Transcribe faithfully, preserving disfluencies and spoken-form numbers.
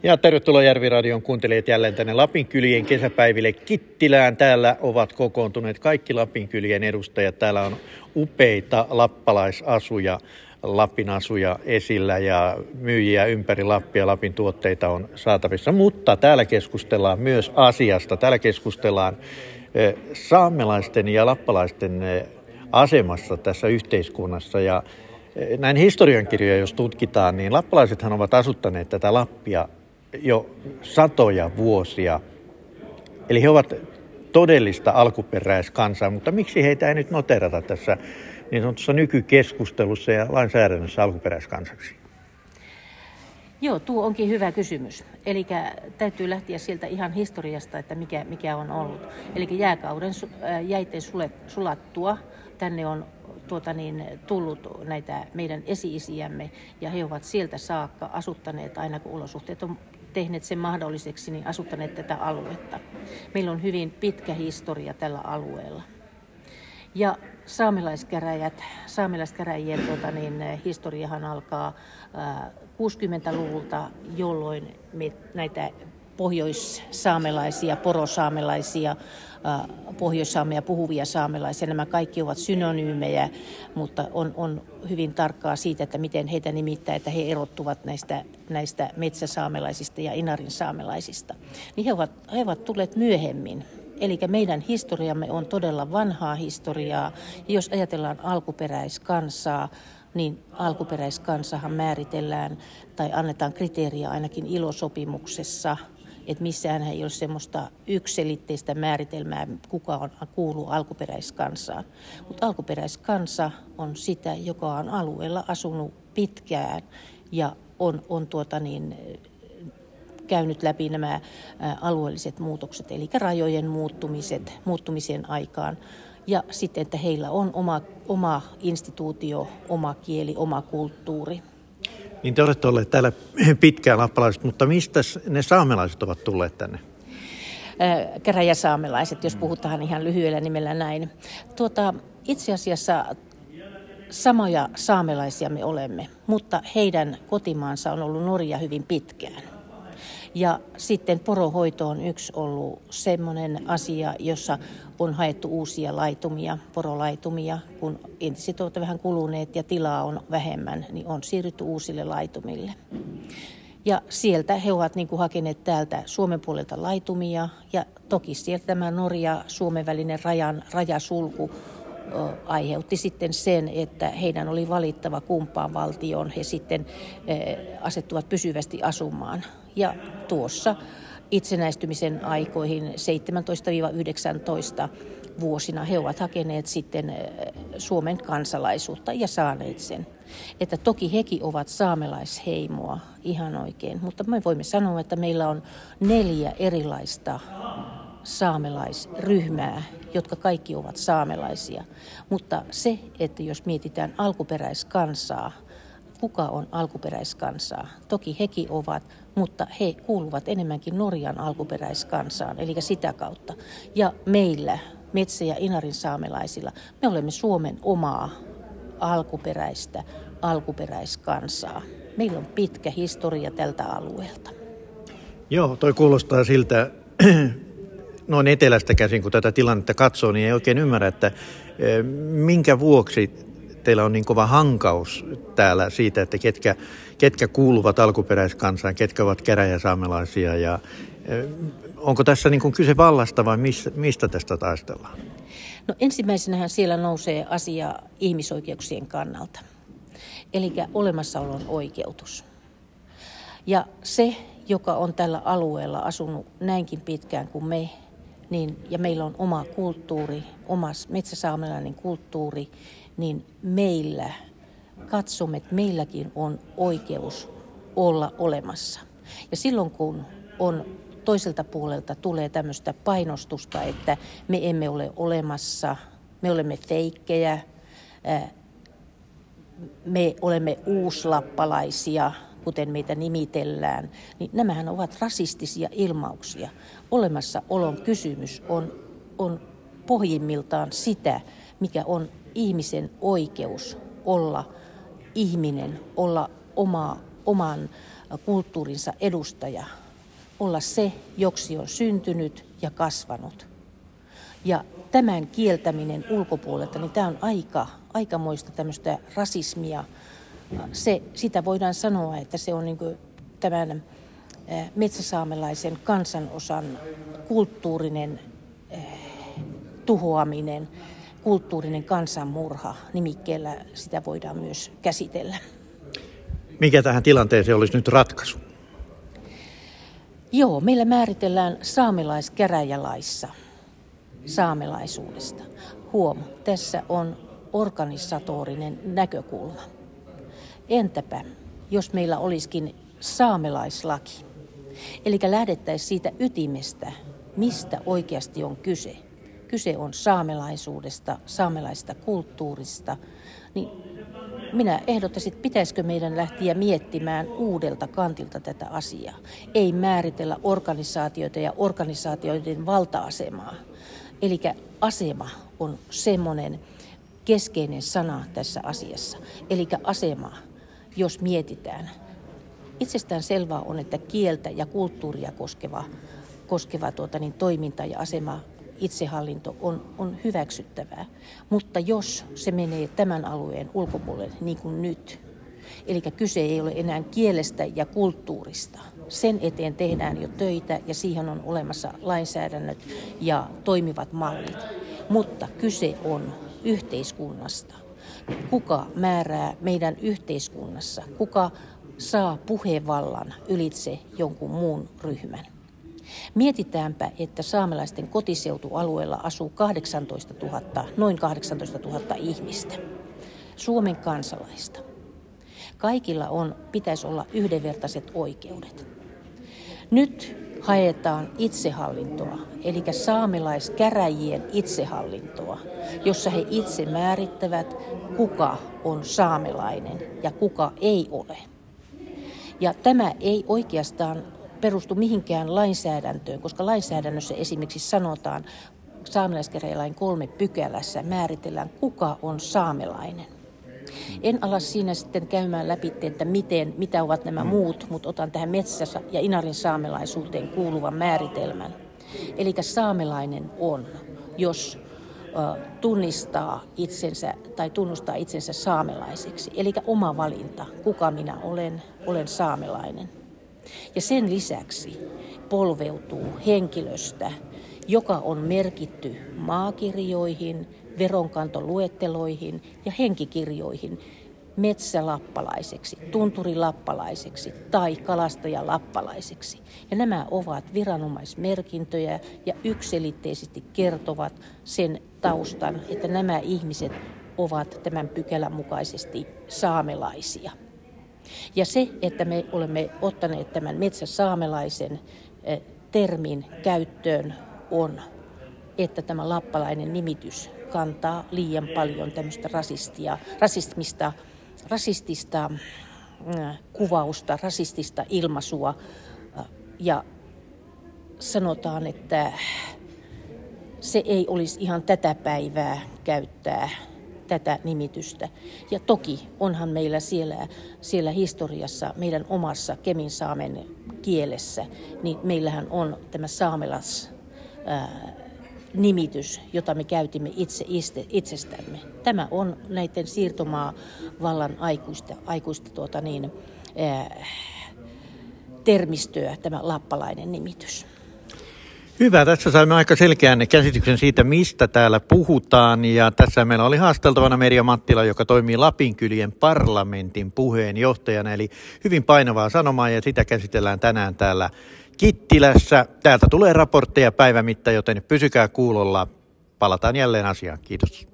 Ja tervetuloa Järviradion kuuntelijat jälleen tänne Lapinkylien kesäpäiville Kittilään. Täällä ovat kokoontuneet kaikki Lapinkylien edustajat. Täällä on upeita lappalaisasuja, Lapin asuja esillä ja myyjiä ympäri Lappia. Lapin tuotteita on saatavissa, mutta täällä keskustellaan myös asiasta. Täällä keskustellaan saamelaisten ja lappalaisten asemassa tässä yhteiskunnassa. Ja näin historiankirjoja jos tutkitaan, niin lappalaisethan ovat asuttaneet tätä Lappia jo satoja vuosia. Eli he ovat todellista alkuperäiskansaa, mutta miksi heitä ei nyt noterata tässä niin sanotussa nykykeskustelussa ja lainsäädännössä alkuperäiskansaksi? Joo, tuo onkin hyvä kysymys. Eli täytyy lähteä sieltä ihan historiasta, että mikä, mikä on ollut. Eli jääkauden jäiden sulattua tänne on tuota niin, tullut näitä meidän esi-isiämme ja he ovat sieltä saakka asuttaneet, aina kun olosuhteet on tehneet sen mahdolliseksi, niin asuttaneet tätä aluetta. Meillä on hyvin pitkä historia tällä alueella. Ja saamelaiskäräjät, saamelaiskäräjien tuota niin, historiahan alkaa ää, kuusikymmentäluvulta, jolloin me näitä pohjoissaamelaisia, porosaamelaisia, pohjoissaamea puhuvia saamelaisia. Nämä kaikki ovat synonyymejä, mutta on, on hyvin tarkkaa siitä, että miten heitä nimittää, että he erottuvat näistä, näistä metsäsaamelaisista ja inarin saamelaisista. Niin he ovat, he ovat tulleet myöhemmin. Eli meidän historiamme on todella vanhaa historiaa. Ja jos ajatellaan alkuperäiskansaa, niin alkuperäiskansahan määritellään tai annetaan kriteeriä ainakin I L O-sopimuksessa, että missään ei ole semmoista yksiselitteistä määritelmää, kuka on, kuuluu alkuperäiskansaan. Mutta alkuperäiskansa on sitä, joka on alueella asunut pitkään ja on, on tuota niin, käynyt läpi nämä alueelliset muutokset, eli rajojen muuttumiset, muuttumisen aikaan. Ja sitten, että heillä on oma, oma instituutio, oma kieli, oma kulttuuri. Niin te olette olleet täällä pitkään lappalaiset, mutta mistä ne saamelaiset ovat tulleet tänne? Käräjäsaamelaiset, jos puhutaan ihan lyhyellä nimellä näin. Tuota, itse asiassa samoja saamelaisia me olemme, mutta heidän kotimaansa on ollut Norja hyvin pitkään. Ja sitten porohoito on yksi ollut semmoinen asia, jossa on haettu uusia laitumia, porolaitumia. Kun entiset ovat vähän kuluneet ja tilaa on vähemmän, niin on siirrytty uusille laitumille. Ja sieltä he ovat niin kuin hakeneet täältä Suomen puolelta laitumia. Ja toki sieltä tämä Norja-Suomen välinen rajan, rajasulku ö, aiheutti sitten sen, että heidän oli valittava kumpaan valtioon he sitten ö, asettuvat pysyvästi asumaan. Ja tuossa itsenäistymisen aikoihin seitsemäntoista yhdeksäntoista vuosina he ovat hakeneet sitten Suomen kansalaisuutta ja saaneet sen. Että toki hekin ovat saamelaisheimoa ihan oikein, mutta me voimme sanoa, että meillä on neljä erilaista saamelaisryhmää, jotka kaikki ovat saamelaisia. Mutta se, että jos mietitään alkuperäiskansaa, kuka on alkuperäiskansaa? Toki hekin ovat, mutta he kuuluvat enemmänkin Norjan alkuperäiskansaan, eli sitä kautta. Ja meillä, metsä- ja inarin saamelaisilla, me olemme Suomen omaa alkuperäistä alkuperäiskansaa. Meillä on pitkä historia tältä alueelta. Joo, toi kuulostaa siltä, noin etelästä käsin, kun tätä tilannetta katsoo, niin ei oikein ymmärrä, että minkä vuoksi teillä on niin kova hankaus täällä siitä, että ketkä, ketkä kuuluvat alkuperäiskansaan, ketkä ovat käräjäsaamelaisia. Ja, onko tässä niin kuin kyse vallasta vai mistä, mistä tästä taistellaan? No ensimmäisenähän siellä nousee asia ihmisoikeuksien kannalta, eli olemassaolon oikeutus. Ja se, joka on tällä alueella asunut näinkin pitkään kuin me, niin, ja meillä on oma kulttuuri, oma metsäsaamelainen kulttuuri, niin meillä katsomme, että meilläkin on oikeus olla olemassa. Ja silloin kun on toiselta puolelta tulee tämmöistä painostusta, että me emme ole olemassa, me olemme feikkejä, me olemme uuslappalaisia, kuten meitä nimitellään, niin nämähän ovat rasistisia ilmauksia. Olemassaolon kysymys on, on pohjimmiltaan sitä, mikä on ihmisen oikeus olla ihminen, olla oma, oman kulttuurinsa edustaja, olla se, joksi on syntynyt ja kasvanut. Ja tämän kieltäminen ulkopuolelta, niin tämä on aika, aikamoista tämmöistä rasismia. Se, sitä voidaan sanoa, että se on niin kuin tämän metsäsaamelaisen kansanosan kulttuurinen eh, tuhoaminen, kulttuurinen kansanmurha nimikkeellä sitä voidaan myös käsitellä. Mikä tähän tilanteeseen olisi nyt ratkaisu? Joo, meillä määritellään saamelaiskäräjälaissa saamelaisuudesta. Huom, tässä on organisatorinen näkökulma. Entäpä, jos meillä olisikin saamelaislaki? Eli lähdettäisiin siitä ytimestä, mistä oikeasti on kyse. Kyse on saamelaisuudesta, saamelaista kulttuurista. Niin minä ehdottaisin, että pitäisikö meidän lähteä miettimään uudelta kantilta tätä asiaa. Ei määritellä organisaatioita ja organisaatioiden valta-asemaa. Eli asema on semmoinen keskeinen sana tässä asiassa. Eli asema, jos mietitään. Itsestään selvää on, että kieltä ja kulttuuria koskeva, koskeva tuota, niin, toiminta ja asema, itsehallinto on, on hyväksyttävää. Mutta jos se menee tämän alueen ulkopuolelle, niin kuin nyt, eli kyse ei ole enää kielestä ja kulttuurista, sen eteen tehdään jo töitä ja siihen on olemassa lainsäädännöt ja toimivat mallit. Mutta kyse on yhteiskunnasta. Kuka määrää meidän yhteiskunnassa? Kuka saa puhevallan ylitse jonkun muun ryhmän? Mietitäänpä, että saamelaisten kotiseutualueella asuu kahdeksantoistatuhatta, noin kahdeksantoistatuhatta ihmistä, Suomen kansalaista. Kaikilla on, pitäisi olla yhdenvertaiset oikeudet. Nyt haetaan itsehallintoa, eli saamelaiskäräjien itsehallintoa, jossa he itse määrittävät, kuka on saamelainen ja kuka ei ole. Ja tämä ei oikeastaan perustu mihinkään lainsäädäntöön, koska lainsäädännössä esimerkiksi sanotaan, saamelaiskäräjälain kolme pykälässä määritellään, kuka on saamelainen. En ala siinä sitten käymään läpi, että miten, mitä ovat nämä muut, mutta otan tähän metsä- ja inarin saamelaisuuteen kuuluvan määritelmän. Eli saamelainen on, jos uh, tunnistaa itsensä tai tunnustaa itsensä saamelaiseksi. Eli oma valinta, kuka minä olen, olen saamelainen. Ja sen lisäksi polveutuu henkilöstä, joka on merkitty maakirjoihin, veronkantoluetteloihin ja henkikirjoihin metsälappalaiseksi, tunturilappalaiseksi tai kalastajalappalaiseksi. Ja nämä ovat viranomaismerkintöjä ja yksiselitteisesti kertovat sen taustan, että nämä ihmiset ovat tämän pykälän mukaisesti saamelaisia. Ja se, että me olemme ottaneet tämän metsäsaamelaisen termin käyttöön, on, että tämä lappalainen nimitys kantaa liian paljon tämmöistä rasistia, rasismista, rasistista kuvausta, rasistista ilmaisua. Ja sanotaan, että se ei olisi ihan tätä päivää käyttää tätä nimitystä. Ja toki onhan meillä siellä, siellä historiassa, meidän omassa keminsaamen kielessä, niin meillähän on tämä saamelas ää, nimitys, jota me käytimme itse, itse itsestämme. Tämä on näiden siirtomaavallan aikuista, aikuista tuota niin, ää, termistöä, tämä lappalainen nimitys. Hyvä, tässä saimme aika selkeän käsityksen siitä, mistä täällä puhutaan. Ja tässä meillä oli haasteltavana Merja Mattila, joka toimii Lapinkylien parlamentin puheenjohtajana. Eli hyvin painavaa sanomaa ja sitä käsitellään tänään täällä Kittilässä. Täältä tulee raportteja päivämitta, joten pysykää kuulolla. Palataan jälleen asiaan. Kiitos.